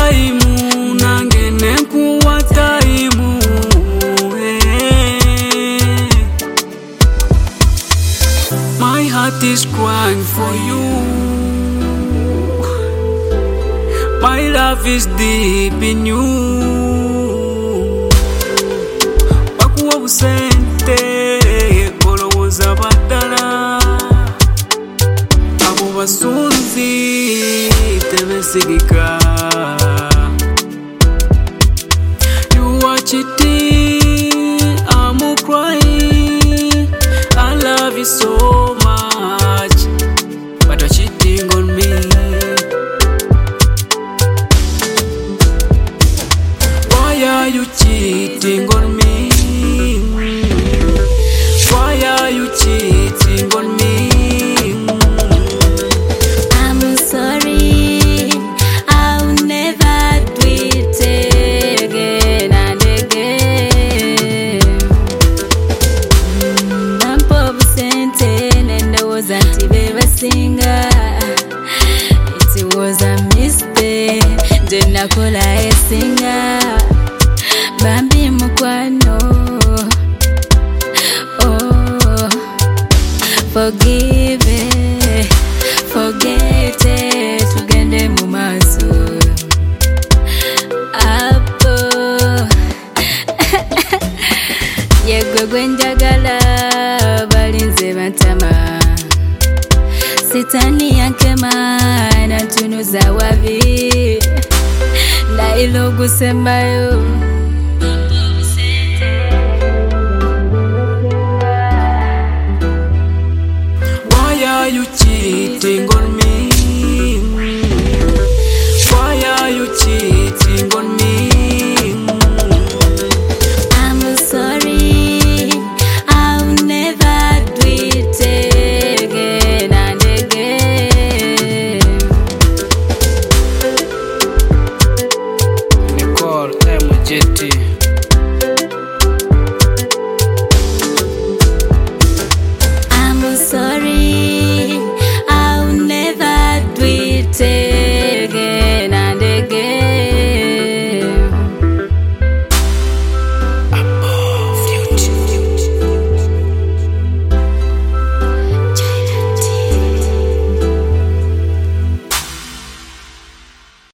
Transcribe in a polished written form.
time nange nekuwa time. My heart is crying for you. My love is deep in you. Bakuwa busente bolowooza baddala, abo basunzi tebesigika. You are cheating, I'm crying. I love you so much, but you're cheating on me. Why are you cheating on me? Why are you cheating on me? I'm sorry, I'll never do it again and again. Nampo busente nendowoza nti bebasinga. It was a mistake, nje nakola esinga. Bambi mukwano, oh, forgive it, forget it, tugende mu maaso. Apo yegwe gwe njagala, balinze bantama. Sitani yankema nantunuza wabi, ndayilo gusembayo. Why are you cheating on me? Why are you cheating on me? I'm sorry, I'll never do it again and again. Nicole MJT.